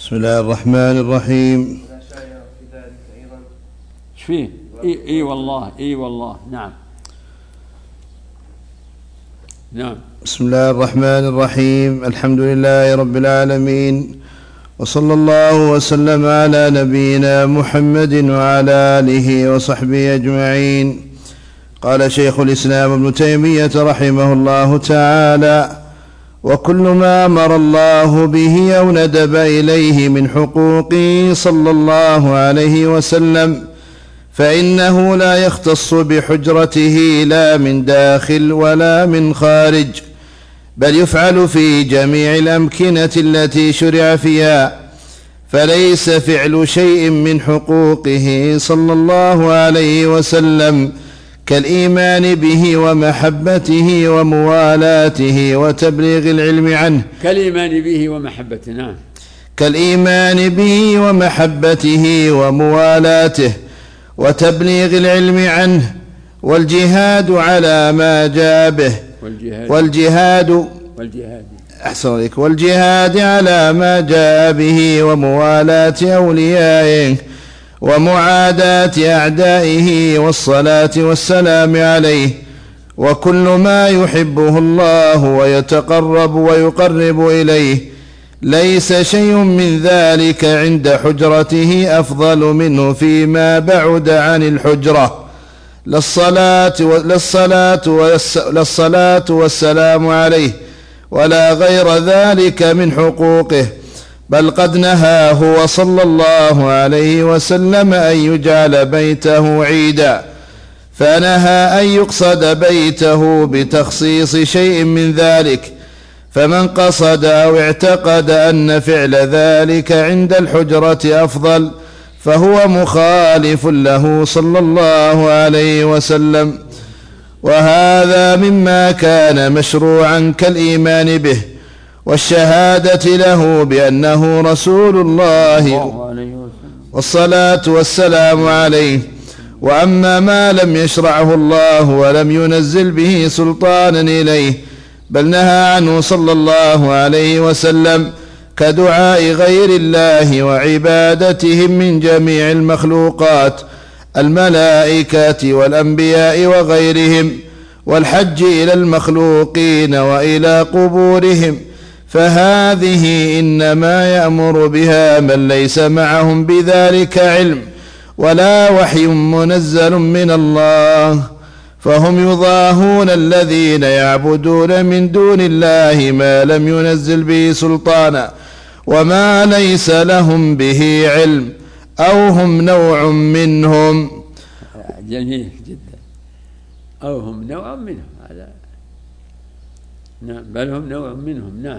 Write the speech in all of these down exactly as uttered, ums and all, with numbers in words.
بسم الله الرحمن الرحيم. ايش فيه؟ اي اي والله اي والله نعم نعم. بسم الله الرحمن الرحيم. الحمد لله رب العالمين، وصلى الله وسلم على نبينا محمد وعلى آله وصحبه أجمعين. قال شيخ الإسلام ابن تيمية رحمه الله تعالى: وكل ما أمر الله به أو ندب إليه من حقوقه صلى الله عليه وسلم فإنه لا يختص بحجرته لا من داخل ولا من خارج، بل يفعل في جميع الأمكنة التي شرع فيها، فليس فعل شيء من حقوقه صلى الله عليه وسلم كالإيمان به ومحبته وموالاته وتبليغ العلم عنه كالإيمان به ومحبته نعم كالإيمان به ومحبته وموالاته وتبليغ العلم عنه والجهاد على ما جاء به والجهاد والجهاد والجهاد أحسن عليك والجهاد على ما جاء به وموالاة أوليائه ومعاداة أعدائه والصلاة والسلام عليه، وكل ما يحبه الله ويتقرب ويقرب إليه، ليس شيء من ذلك عند حجرته أفضل منه فيما بعد عن الحجرة، للصلاة للصلاة للصلاة والسلام عليه ولا غير ذلك من حقوقه، بل قد نهاه صلى الله عليه وسلم أن يجعل بيته عيدا، فنهى أن يقصد بيته بتخصيص شيء من ذلك، فمن قصد أو اعتقد أن فعل ذلك عند الحجرة أفضل فهو مخالف له صلى الله عليه وسلم، وهذا مما كان مشروعا كالإيمان به والشهادة له بأنه رسول الله والصلاة والسلام عليه. وأما ما لم يشرعه الله ولم ينزل به سلطانا إليه بل نهى عنه صلى الله عليه وسلم كدعاء غير الله وعبادتهم من جميع المخلوقات الملائكة والأنبياء وغيرهم، والحج إلى المخلوقين وإلى قبورهم، فهذه إنما يأمر بها من ليس معهم بذلك علم ولا وحي منزل من الله، فهم يضاهون الذين يعبدون من دون الله ما لم ينزل به سلطانا وما ليس لهم به علم، أو هم نوع منهم. جميل جدا. أو هم نوع منهم، هذا نعم، بل هم نوع منهم نعم.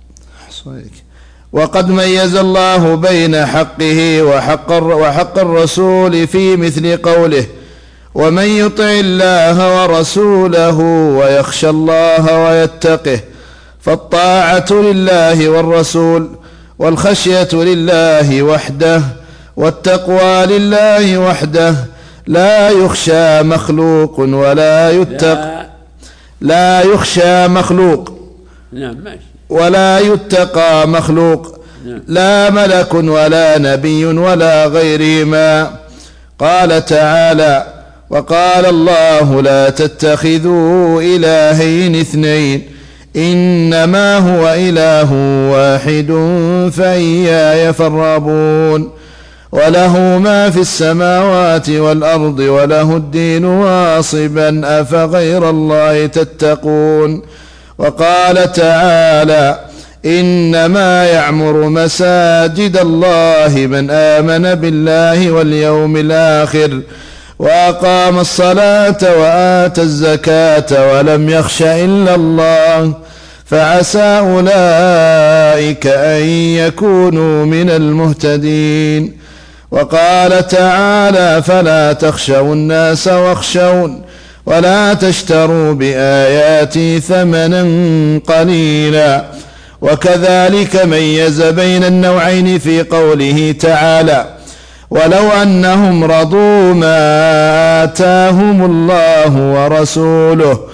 وقد ميز الله بين حقه وحق وحق الرسول في مثل قوله: ومن يطع الله ورسوله ويخشى الله ويتقه، فالطاعة لله والرسول، والخشية لله وحده، والتقوى لله وحده، لا يخشى مخلوق ولا يتقى لا يخشى مخلوق نعم ماشي ولا يتقى مخلوق، لا ملك ولا نبي ولا غيرهما. قال تعالى: وقال الله لا تتخذوا إلهين اثنين إنما هو إله واحد فإياي فارهبون، وله ما في السماوات والأرض وله الدين واصبا أفغير الله تتقون. وقال تعالى: إنما يعمر مساجد الله من آمن بالله واليوم الآخر وأقام الصلاة وآتى الزكاة ولم يخش إلا الله، فعسى أولئك أن يكونوا من المهتدين. وقال تعالى: فلا تخشوا الناس واخشون ولا تشتروا بآياتي ثمنا قليلا. وكذلك ميز بين النوعين في قوله تعالى: ولو أنهم رضوا ما آتاهم الله ورسوله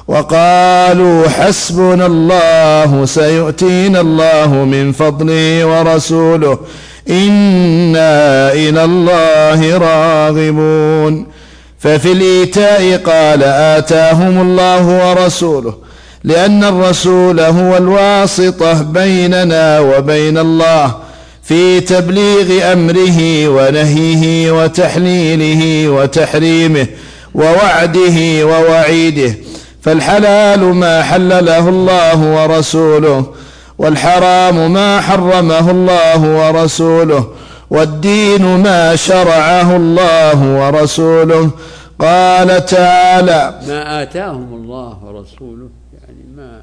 وقالوا حسبنا الله سيؤتينا الله من فضله ورسوله إنا إلى الله راغبون. ففي الإيتاء قال آتاهم الله ورسوله، لأن الرسول هو الواسطة بيننا وبين الله في تبليغ أمره ونهيه وتحليله وتحريمه ووعده ووعيده. فالحلال ما حلله الله ورسوله، والحرام ما حرمه الله ورسوله، والدين ما شرعه الله ورسوله. قال تعالى: ما آتاهم الله ورسوله، يعني ما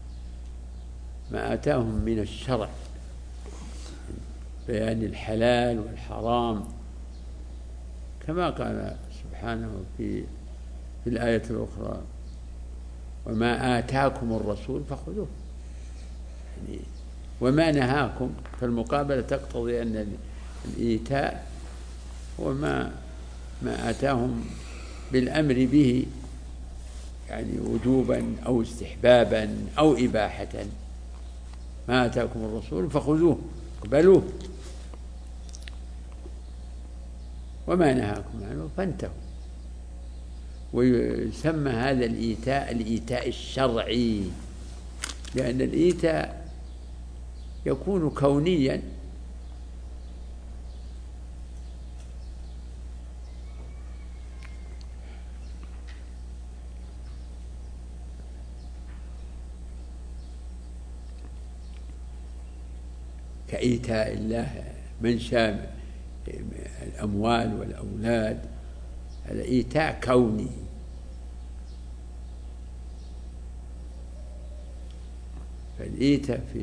ما آتاهم من الشرع، بيان الحلال والحرام، كما قال سبحانه في في الآية الأخرى: وما آتاكم الرسول فخذوه. يعني وما نهاكم، فالمقابلة تقتضي أن الإيتاء هو ما ما آتاهم بالأمر به، يعني وجوبا أو استحبابا أو إباحة. ما آتاكم الرسول فخذوه، اقبلوه، وما نهاكم عنه فانتهوا. ويسمى هذا الإيتاء الإيتاء الشرعي، لأن الإيتاء يكون كونيا، كإيتاء الله من شاء الأموال والأولاد، هذا إيتاء كوني. فالإيتاء في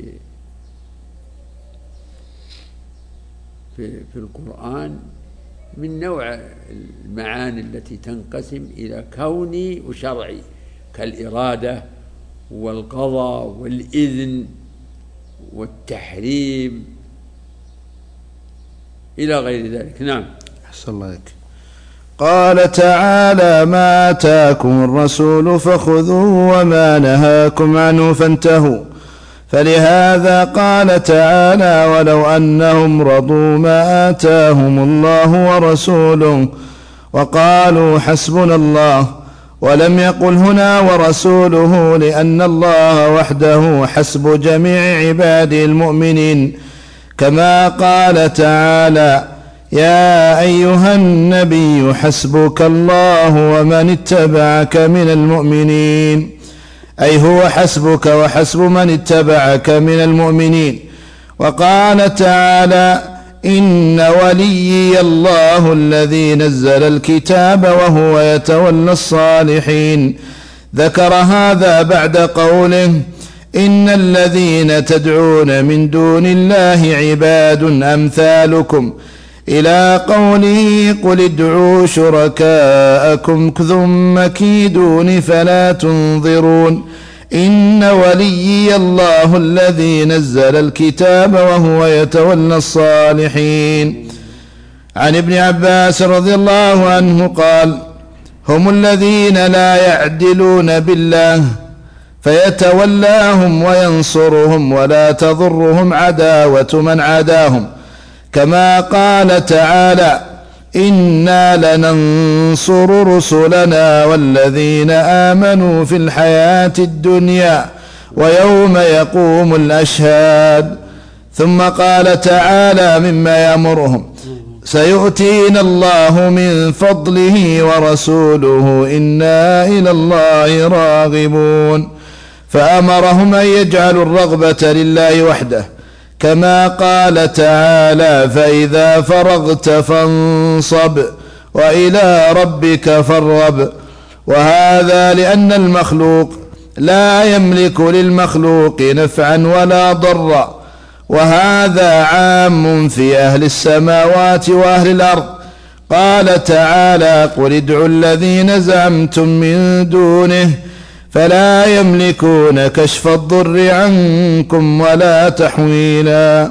في في القرآن من نوع المعاني التي تنقسم إلى كوني وشرعي، كالإرادة والقضاء والإذن والتحريم إلى غير ذلك. نعم. أحسن الله عليك. قال تعالى: ما آتاكم الرسول فخذوه وما نهاكم عنه فانتهوا. فلهذا قال تعالى: ولو أنهم رضوا ما آتاهم الله ورسوله وقالوا حسبنا الله، ولم يقل هنا ورسوله، لأن الله وحده حسب جميع عباده المؤمنين، كما قال تعالى: يا أيها النبي حسبك الله ومن اتبعك من المؤمنين، أي هو حسبك وحسب من اتبعك من المؤمنين. وقال تعالى: إن وليي الله الذي نزل الكتاب وهو يتولى الصالحين. ذكر هذا بعد قوله: إن الذين تدعون من دون الله عباد أمثالكم، إلى قوله: قل ادعوا شركاءكم ثم كيدون فلا تنظرون. إن وليي الله الذي نزل الكتاب وهو يتولى الصالحين. عن ابن عباس رضي الله عنه قال: هم الذين لا يعدلون بالله فيتولاهم وينصرهم ولا تضرهم عداوة من عاداهم، كما قال تعالى: إنا لننصر رسلنا والذين آمنوا في الحياة الدنيا ويوم يقوم الأشهاد. ثم قال تعالى مما يأمرهم: سيؤتينا الله من فضله ورسوله إنا إلى الله راغبون. فأمرهم أن يجعلوا الرغبة لله وحده، كما قال تعالى: فإذا فرغت فانصب وإلى ربك فارغب. وهذا لأن المخلوق لا يملك للمخلوق نفعا ولا ضرا، وهذا عام في أهل السماوات وأهل الأرض. قال تعالى: قل ادعوا الذين زعمتم من دونه فلا يملكون كشف الضر عنكم ولا تحويلا.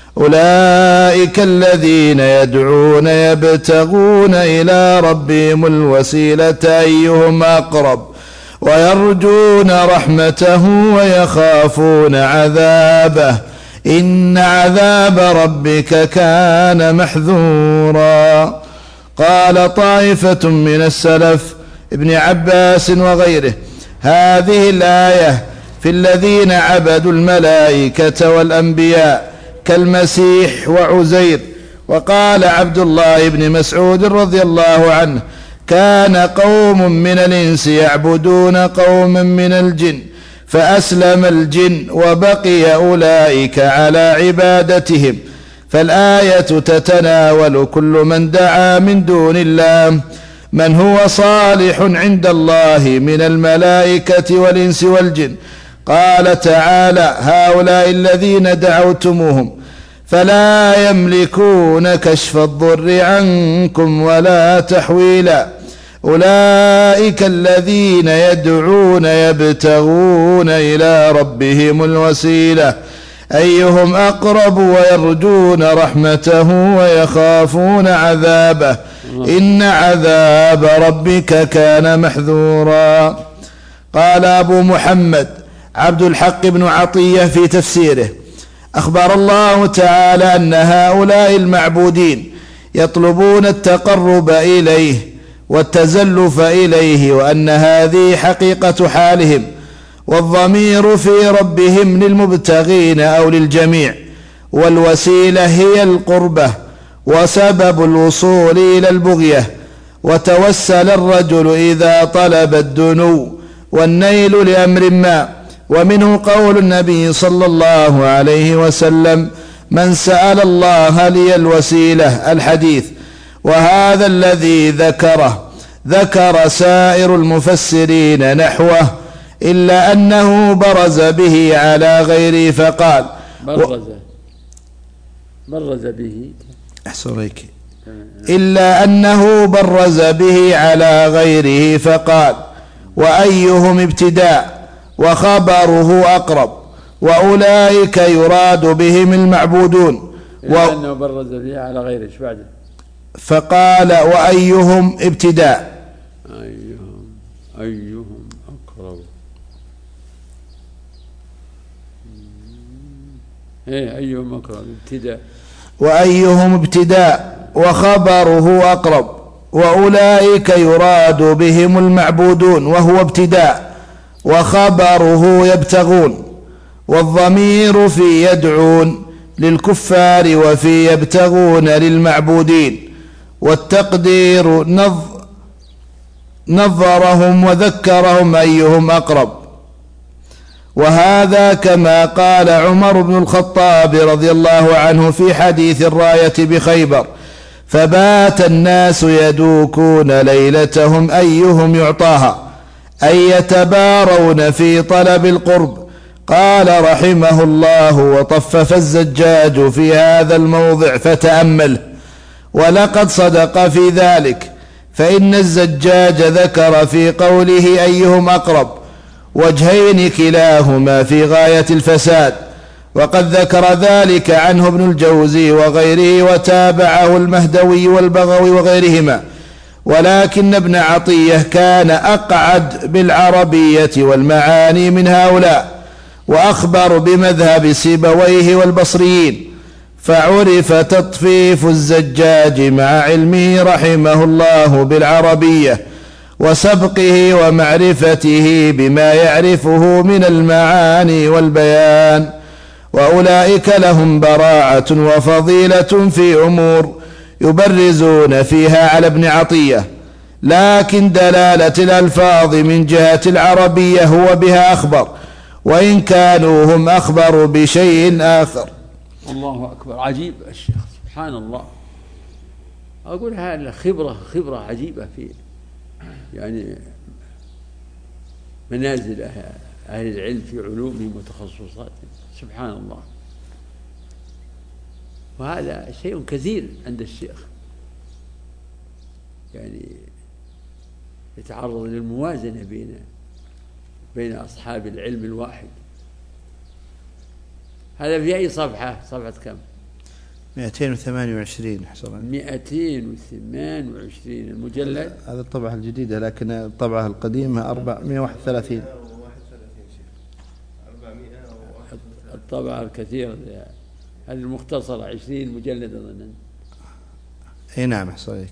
أولئك الذين يدعون يبتغون إلى ربهم الوسيلة أيهم أقرب ويرجون رحمته ويخافون عذابه إن عذاب ربك كان محذورا. قال طائفة من السلف ابن عباس وغيره: هذه الآية في الذين عبدوا الملائكة والأنبياء كالمسيح وعزير. وقال عبد الله بن مسعود رضي الله عنه: كان قوم من الإنس يعبدون قوما من الجن فأسلم الجن وبقي أولئك على عبادتهم. فالآية تتناول كل من دعا من دون الله من هو صالح عند الله من الملائكة والإنس والجن. قال تعالى: هؤلاء الذين دعوتموهم فلا يملكون كشف الضر عنكم ولا تحويلا أولئك الذين يدعون يبتغون إلى ربهم الوسيلة أيهم أقرب ويرجون رحمته ويخافون عذابه إن عذاب ربك كان محذورا. قال أبو محمد عبد الحق بن عطية في تفسيره: أخبر الله تعالى أن هؤلاء المعبودين يطلبون التقرب إليه والتزلف إليه، وأن هذه حقيقة حالهم، والضمير في ربهم للمبتغين أو للجميع، والوسيلة هي القربة وسبب الوصول إلى البغية. وتوسل الرجل إذا طلب الدنو والنيل لأمر ما. ومنه قول النبي صلى الله عليه وسلم: من سأل الله لي الوسيلة، الحديث. وهذا الذي ذكره ذكر سائر المفسرين نحوه، إلا أنه برز به على غيره فقال برز برز به أحسريك إلا أنه برز به على غيره فقال: وأيهم ابتداء وخبره أقرب، وأولئك يراد بهم المعبودون. إلا أنه برز به على غيره بعد فقال: وأيهم ابتداء أيهم أيهم أقرب إيه أيهم أقرب ابتداء وأيهم ابتداء وخبره أقرب، وأولئك يراد بهم المعبودون، وهو ابتداء، وخبره يبتغون، والضمير في يدعون للكفار وفي يبتغون للمعبودين، والتقدير نظرهم وذكرهم أيهم أقرب. وهذا كما قال عمر بن الخطاب رضي الله عنه في حديث الراية بخيبر: فبات الناس يدوكون ليلتهم أيهم يعطاها، أي يتبارون في طلب القرب. قال رحمه الله: وطفف الزجاج في هذا الموضع فتأمله، ولقد صدق في ذلك، فإن الزجاج ذكر في قوله أيهم أقرب وجهين كلاهما في غاية الفساد، وقد ذكر ذلك عنه ابن الجوزي وغيره، وتابعه المهدوي والبغوي وغيرهما. ولكن ابن عطية كان أقعد بالعربية والمعاني من هؤلاء، وأخبر بمذهب سيبويه والبصريين، فعرف تطفيف الزجاج مع علمه رحمه الله بالعربية وسبقه ومعرفته بما يعرفه من المعاني والبيان. وأولئك لهم براعة وفضيلة في أمور يبرزون فيها على ابن عطية، لكن دلالة الألفاظ من جهة العربية هو بها أخبر، وإن كانوا هم أخبر بشيء آخر. الله أكبر. عجيب الشيخ، سبحان الله. أقول هذا خبرة خبرة عجيبة في يعني منازل أهل العلم في علومهم وتخصصاتهم، سبحان الله. وهذا شيء كثير عند الشيخ، يعني يتعرض للموازنة بين بين أصحاب العلم الواحد. هذا في أي صفحة؟ صفحة كم؟ مئتين وثمانية وعشرين حصل مئتين وثمانية وعشرين المجلد. هذا الطبعة الجديدة، لكن الطبعة القديمة أربعمائة وواحد وثلاثين. الطبعة الكثيرة هذه المختصرة عشرين مجلد أظن. أي نعم حصلك.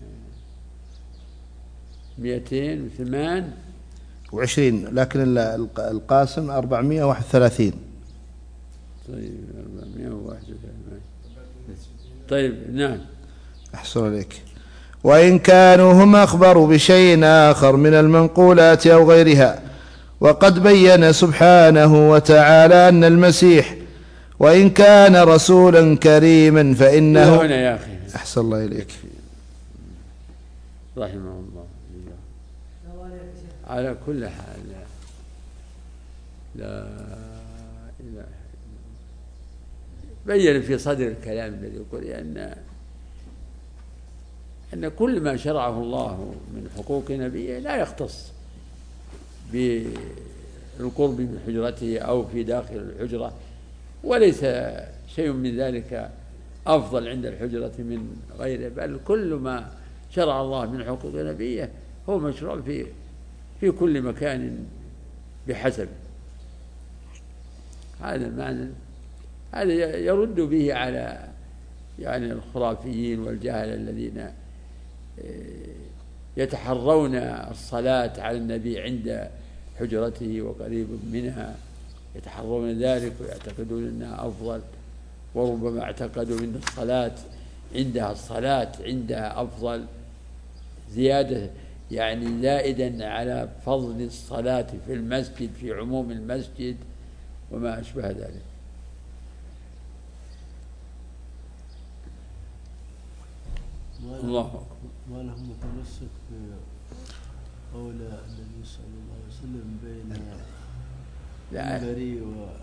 مئتين وثمانية وعشرين، لكن القاسم أربعمائة وواحد وثلاثين. طيب أربعمائة وواحد وثلاثين. طيب نعم. أحسن عليك. وإن كانوا هم أخبروا بشيء آخر من المنقولات أو غيرها، وقد بين سبحانه وتعالى أن المسيح وإن كان رسولا كريما فإنه هنا يا أخي. أحسن الله إليك. رحمه الله. على كل حال لا إله بين في صدر الكلام الذي يقول أن أن كل ما شرعه الله من حقوق نبيه لا يختص بالقرب من حجرته أو في داخل الحجرة، وليس شيء من ذلك أفضل عند الحجرة من غيره، بل كل ما شرع الله من حقوق نبيه هو مشروع في في كل مكان بحسب. هذا المعنى هذا يرد به على يعني الخرافيين والجهل الذين يتحرون الصلاة على النبي عند حجرته وقريب منها، يتحرون ذلك ويعتقدون أنها أفضل، وربما اعتقدوا أن الصلاة عندها الصلاة عندها أفضل زيادة، يعني زائدا على فضل الصلاة في المسجد في عموم المسجد وما أشبه ذلك. الله أكبر. ما لهم متمسك بقول النبي صلى الله عليه وسلم بين منبري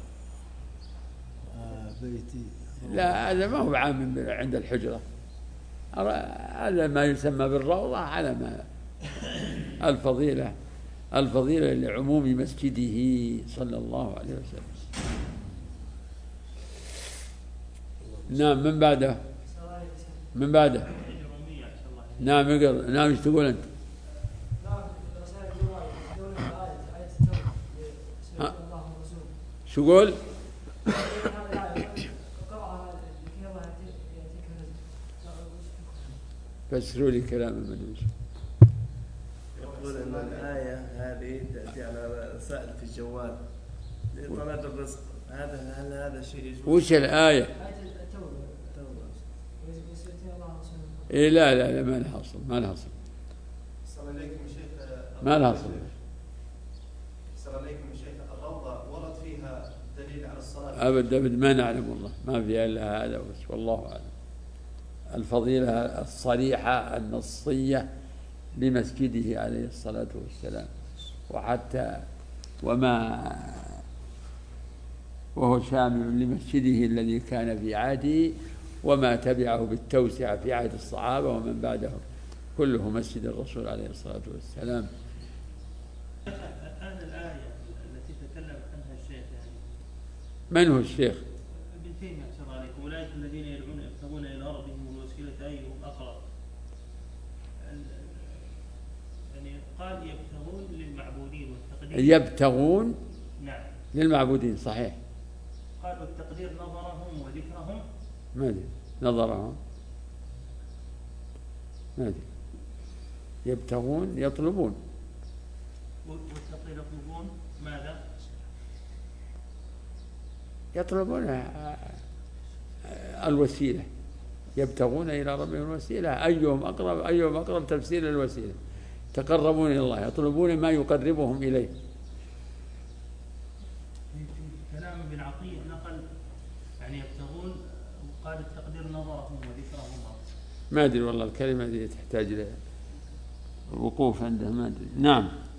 وبيتي؟ لا هذا ما هو عام عند الحجرة، هذا ما يسمى بالروضة على ما الفضيلة الفضيلة لعموم مسجده صلى الله عليه وسلم. نعم. من بعده من بعده نعم اقرأ. نعم ايش تقول أنت؟ شو قول؟ فسروا لي كلام المدوش. يقول أن الآية هذه تأتي على رسائل في الجوال لطلب الرزق، هذا هل هذا شيء يجوز؟ وش الآية؟ إيه لا لا لا ما لها أصل، ما لها أصل. السلام عليكم شيخ. ما لها أصل. السلام عليكم شيخ. الروضة ورد فيها دليل على الصلاة؟ أبد أبد ما نعلم والله، ما في إلا هذا بس، والله أعلم. الفضيلة الصريحة النصية لمسجده عليه الصلاة والسلام، وحتى وما وهو شامل لمسجده الذي كان في عهده وما تبعه بالتوسعة في عهد الصحابة ومن بعدهم، كله مسجد الرسول عليه الصلاة والسلام. الآن الآية التي تكلم عنها الشيخ يعني من هو الشيخ؟ ابن تيمية أحسن عليكم. أولئك الذين يدعون يبتغون إلى ربهم الوسيلة أيهم أقرب، يعني قال يبتغون للمعبودين والتقدير. يبتغون نعم للمعبودين صحيح. قال والتقدير نظرهم وذكرهم. ما أدري نظرهم ما أدري. يبتغون يطلبون. والتقدير يطلبون ماذا؟ يطلبون الوسيلة، يبتغون إلى ربهم الوسيلة أيهم أقرب، أيهم أقرب تفسير الوسيلة، تقربون إلى الله، يطلبون ما يقربهم إليه. في كلام ابن عطية نقل يعني يبتغون، وقال التقدير نظرهم وذكرهم. ما أدري والله الكلمة دي تحتاج لوقوف عنده، ما أدري. نعم.